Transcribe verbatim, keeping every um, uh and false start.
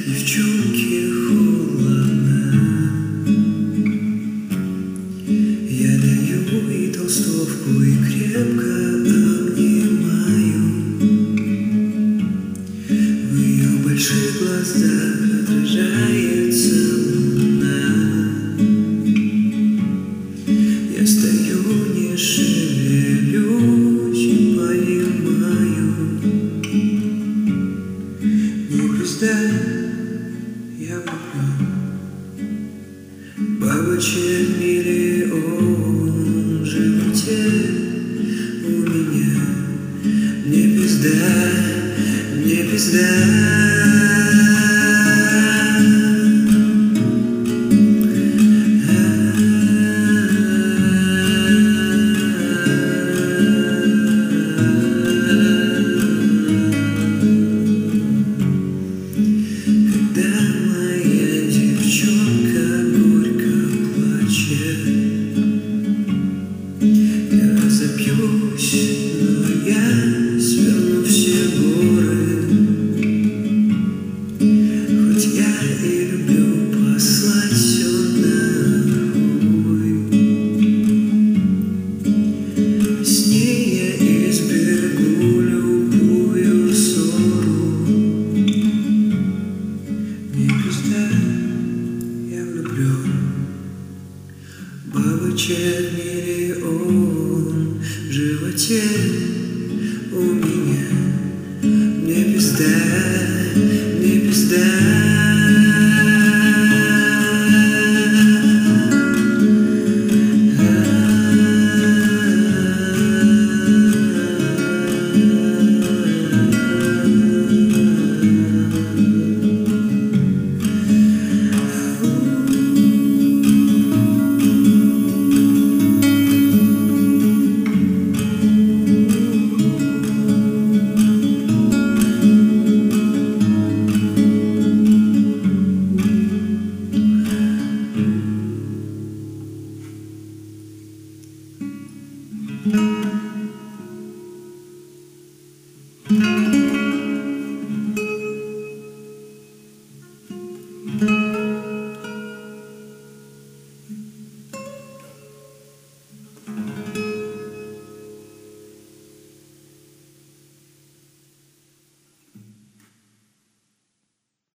Девчонке холодно. Я даю и толстовку, и крепко обнимаю. В ее больших глазах отражается луна. Я стою, не шевелюсь и понимаю: не звезда, я влюблен. Бабочек миллион в животе у меня. Мне пизда, мне пизда.